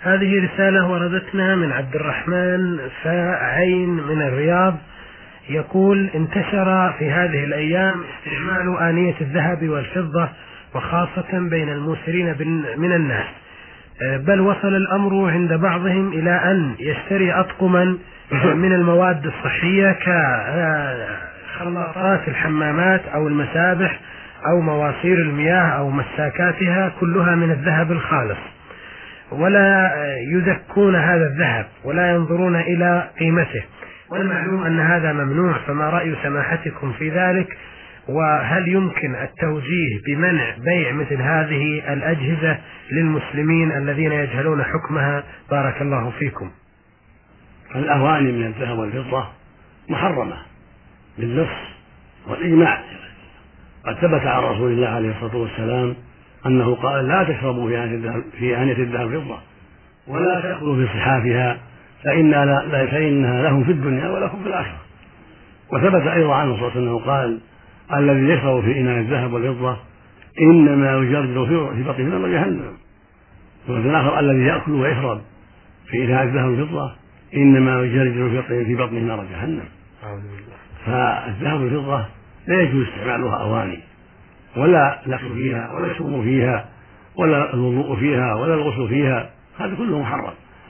هذه رسالة وردتنا من عبد الرحمن فعين من الرياض، يقول: انتشر في هذه الأيام استعمال آنية الذهب والفضة وخاصة بين الموسرين من الناس، بل وصل الأمر عند بعضهم إلى أن يشتري أطقما من المواد الصحية كخلاطات الحمامات أو المسابح أو مواسير المياه أو مساكاتها، كلها من الذهب الخالص، ولا يزكون هذا الذهب ولا ينظرون إلى قيمته، والمعلوم أن هذا ممنوع. فما رأي سماحتكم في ذلك؟ وهل يمكن التوجيه بمنع بيع مثل هذه الأجهزة للمسلمين الذين يجهلون حكمها؟ بارك الله فيكم. الأواني من الذهب والفضة محرمة بالنص والإجماع. قد ثبت عن رسول الله عليه الصلاة والسلام أنه قال: لا تشربوا في آنية الذهب والفضة ولا تأكلوا في صحافها فإنها لهم في الدنيا ولكم في الآخرة. وثبت أيضا عنه صلى الله عليه وسلم قال: الذي يشرب في إناء الذهب والفضة إنما يجرجر في بطنه نار جهنم. وفي الآخر: الذي يأكل ويشرب في إناء الذهب والفضة إنما يجرجر في بطنه نار جهنم. فالذهب والفضة لا يجوز استعمالها أواني، ولا الأكل فيها ولا الشرب فيها ولا الوضوء فيها ولا الغسل فيها، هذا كله محرم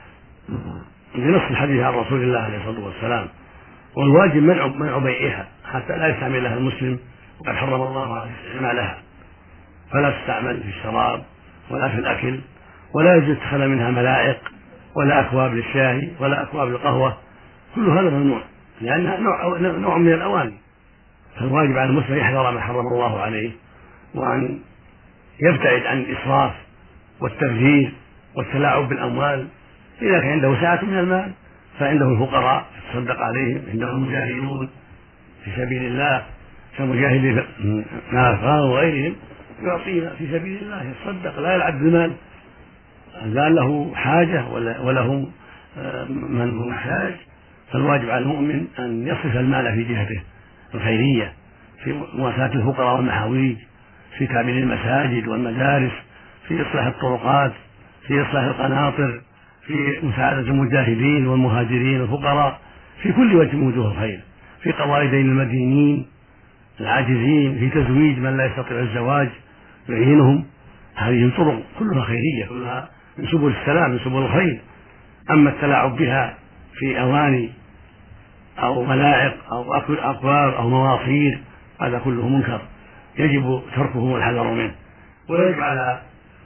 بنص الحديث عن رسول الله عليه الصلاة والسلام. والواجب منع بيعها حتى لا يستعملها المسلم، وقد حرم الله عليه استعمالها، فلا تستعمل في الشراب ولا في الأكل، ولا يجوز اتخاذ منها ملائق ولا أكواب للشاي ولا أكواب للقهوة، كل هذا ممنوع لأنها نوع من الأواني. فالواجب على المسلم يحذر ما حرم الله عليه، وأن يبتعد عن الإسراف والتبذير والتلاعب بالأموال. إذا كان عنده سعة من المال فعنده الفقراء يتصدق عليهم، عنده المجاهدون في سبيل الله كمجاهدي نافع وغيرهم يعطينا في سبيل الله، يتصدق لا يلعب بالمال. قال له حاجة ولهم من هو محتاج، فالواجب على المؤمن أن يصرف المال في جهته الخيرية، في مواساة الفقراء والمحاويج، في تأمين المساجد والمدارس، في إصلاح الطرقات، في إصلاح القناطر، في مساعدة المجاهدين والمهاجرين والفقراء، في كل وجه من وجوه الخير، في قضاء دين المدينين العاجزين، في تزويج من لا يستطيع الزواج يعينهم. هذه الطرق كلها خيرية، كلها من سبل السلام، من سبل الخير. أما التلاعب بها في أواني أو ملاعق أو أكواب أو مواصير هذا كله منكر يجب تركه والحذر منه. ويجب على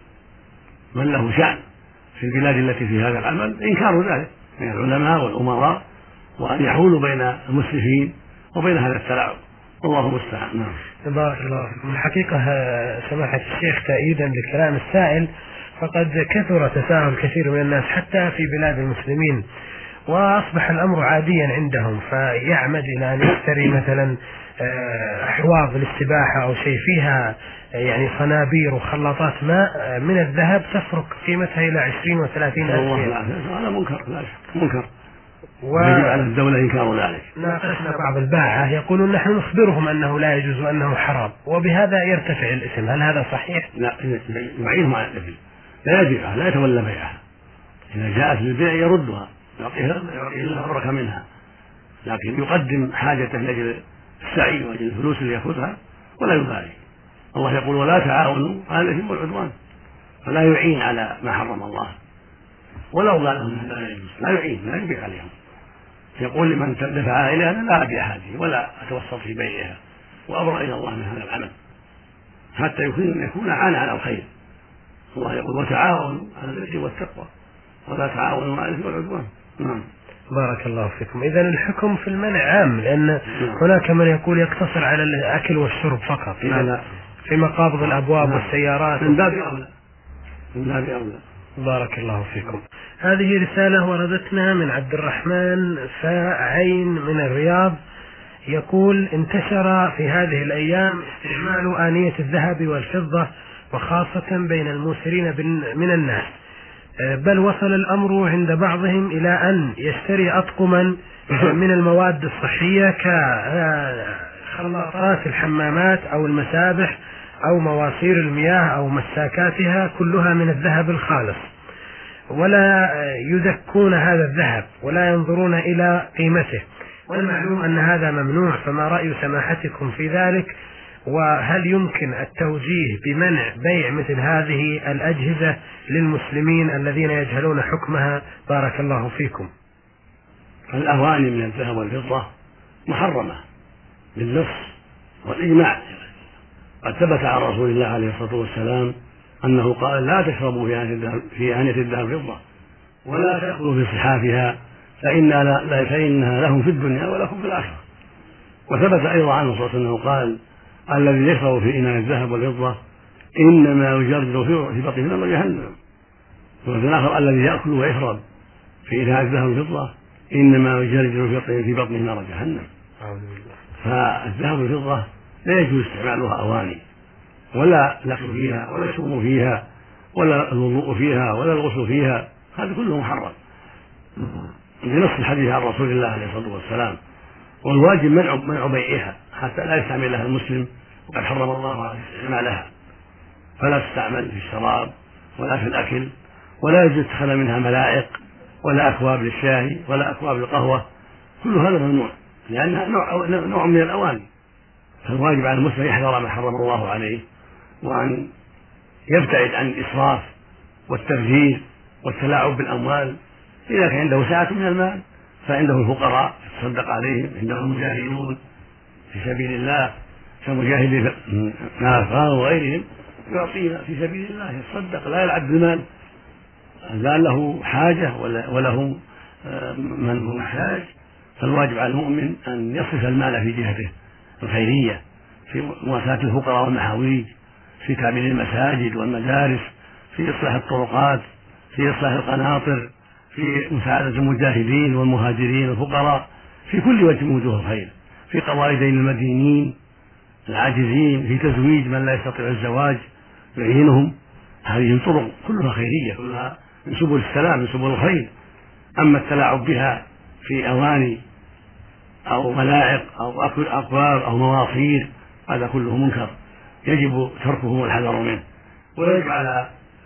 من له شأن في البلاد التي في هذا العمل إنكار ذلك من العلماء والأمراء، وأن يحولوا بين المسلمين وبين هذا التلاعب، والله المستعان. نعم. بارك الله فيكم. الحقيقة سماحة الشيخ تأييدا لكلام السائل، فقد كثر تساهل كثير من الناس حتى في بلاد المسلمين، وأصبح الأمر عاديا عندهم، فيعمد إلى أن يشتري مثلا أحواض للسباحة أو شيء فيها يعني صنابير وخلاطات ماء من الذهب تفرق قيمتها إلى 20 و30 ألف. هذا منكر، لا شك منكر، ويجب على الدولة إنكار ذلك. ناقشنا بعض الباعة يقولون نحن نخبرهم أنه لا يجوز وأنه حرام، وبهذا يرتفع الإثم، هل هذا صحيح؟ لا، يعينهم على الإثم، لا يبيعها، لا يتولى بيعها. إذا جاءت للبيع يردها، يعطيها البركة منها، لكن يقدم حاجته لأجل السعي وأجل الفلوس اللي يأخذها ولا يبالي. الله يقول: ولا تعاونوا على الإثم والعدوان، فلا يعين على ما حرم الله، ولو قال لهم لا يعين، لا يبيع عليهم. يقول لمن دفع إليها: أنا لا أبيع هذه ولا أتوسط في بيعها، وأبرأ إلى الله من هذا العمل حتى يكون عان على الخير. الله يقول: وتعاونوا على البر والتقوى ولا تعاونوا على الإثم والعدوان. بارك الله فيكم. إذن الحكم في المنع عام، لأن هناك من يقول يقتصر على الأكل والشرب فقط، لا. في مقابض الأبواب والسيارات من باب أولى، من باب أولى. بارك الله فيكم. هذه رسالة وردتنا من عبد الرحمن فعين من الرياض، يقول: انتشر في هذه الأيام استعمال آنية الذهب والفضة وخاصة بين الموسرين من الناس، بل وصل الأمر عند بعضهم إلى أن يشتري أطقما من المواد الصحية كخلاطات الحمامات أو المسابح أو مواسير المياه أو مساكاتها، كلها من الذهب الخالص، ولا يزكون هذا الذهب ولا ينظرون إلى قيمته، والمعلوم أن هذا ممنوع. فما رأي سماحتكم في ذلك؟ وهل يمكن التوجيه بمنع بيع مثل هذه الأجهزة للمسلمين الذين يجهلون حكمها؟ بارك الله فيكم. الأواني من الذهب والفضة محرمة بالنص والإجماع. قد ثبت عن رسول الله عليه الصلاة والسلام أنه قال: لا تشربوا في آنية الذهب والفضة ولا تأكلوا في صحافها فإنها لهم في الدنيا ولكم في الآخرة. وثبت أيضا عنه صلى الله عليه وسلم أنه قال: الذي يشرب في إناء الذهب والفضة إنما يجرجر في بطنه نار جهنم. وفي الآخر: الذي يأكل ويشرب في إناء الذهب والفضة إنما يجرجر في بطنه نار جهنم. فالذهب والفضة لا يجوز استعمالها أواني، ولا الأكل فيها ولا الشرب فيها ولا الوضوء فيها ولا الغسل فيها، هذا كله محرم بنص الحديث عن رسول الله عليه الصلاة والسلام. والواجب منع بيعها حتى لا يستعملها المسلم، وقد حرم الله عليه استعمالها، فلا تستعمل في الشراب ولا في الأكل، ولا يجوز اتخاذ منها ملائق ولا أكواب للشاي ولا أكواب للقهوة، كل هذا ممنوع لأنها نوع من الأواني. فالواجب على المسلم يحذر ما حرم الله عليه، وأن يبتعد عن الإسراف والتبذير والتلاعب بالأموال. إذا كان عنده سعة من المال فعنده الفقراء يتصدق عليهم، عنده المجاهدون في سبيل الله كمجاهدي الأفغان وغيرهم يعطينا في سبيل الله، يتصدق لا يلعب بالمال. قال له حاجة وله من هو محتاج، فالواجب على المؤمن أن يصرف المال في جهته الخيرية، في مواساة الفقراء والمحاويج، في تعمير المساجد والمدارس، في إصلاح الطرقات، في إصلاح القناطر، في مساعدة المجاهدين والمهاجرين والفقراء، في كل وجه من وجوه الخير، في قضاء دين المدينين العاجزين، في تزويج من لا يستطيع الزواج يعينهم. هذه الطرق كلها خيرية، كلها من سبل السلام، من سبل الخير. أما التلاعب بها في أواني أو ملاعق أو أكواب أو مواصير هذا كله منكر يجب تركه والحذر منه. ويجب على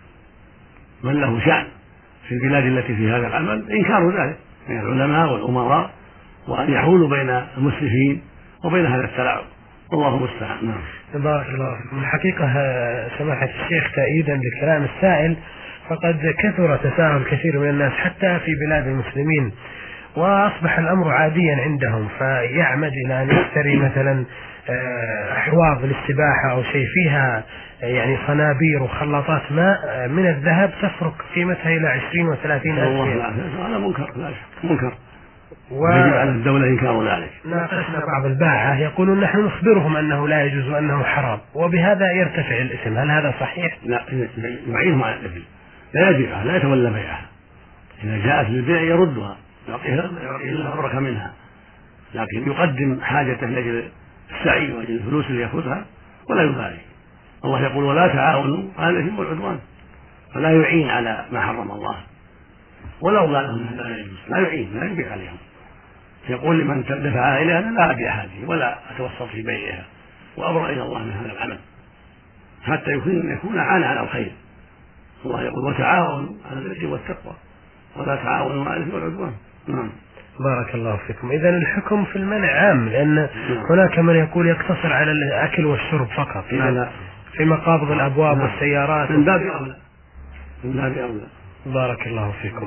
من له شأن في البلاد التي في هذا العمل إنكار ذلك من العلماء والأمراء، وأن يحولوا بين المسلمين وبين هذا التلاعب، والله المستعان. نعم. بارك الله فيكم. الحقيقة سماحة الشيخ تأييدا لكلام السائل، فقد كثر تساهل كثير من الناس حتى في بلاد المسلمين، وأصبح الأمر عاديا عندهم، فيعمد إلى أن يشتري مثلا أحواض للسباحة أو شيء فيها يعني صنابير وخلاطات ماء من الذهب تفرق قيمتها إلى 20 و30 ألف. هذا منكر، لا شك منكر، ويجب على الدولة إنكار ذلك. ناقشنا بعض الباعة يقولون نحن نخبرهم أنه لا يجوز وأنه حرام، وبهذا يرتفع الإثم، هل هذا صحيح؟ لا، يعينهم على الإثم، لا يبيعها، لا يتولى بيعها. إذا جاءت للبيع يردها، يعطيها البركة منها، لكن يقدم حاجته لأجل السعي وأجل الفلوس اللي يأخذها ولا يبالي. الله يقول: ولا تعاونوا على الإثم والعدوان، فلا يعين على ما حرم الله، ولو قال لهم لا يجوز، لا يعين، لا يبيع عليهم. يقول لمن دفع إليها: أنا لا أبيع هذه ولا أتوسط في بيعها، وأبرأ إلى الله من هذا العمل، حتى يكون عان على الخير. الله يقول: وتعاونوا على البر والتقوى ولا تعاونوا على الإثم والعدوان. نعم. بارك الله فيكم. إذا الحكم في المنع عام، لأن هناك من يقول يقتصر على الأكل والشرب فقط. لا، في مقابض الأبواب والسيارات من باب أولى، من باب أولى. بارك الله فيكم.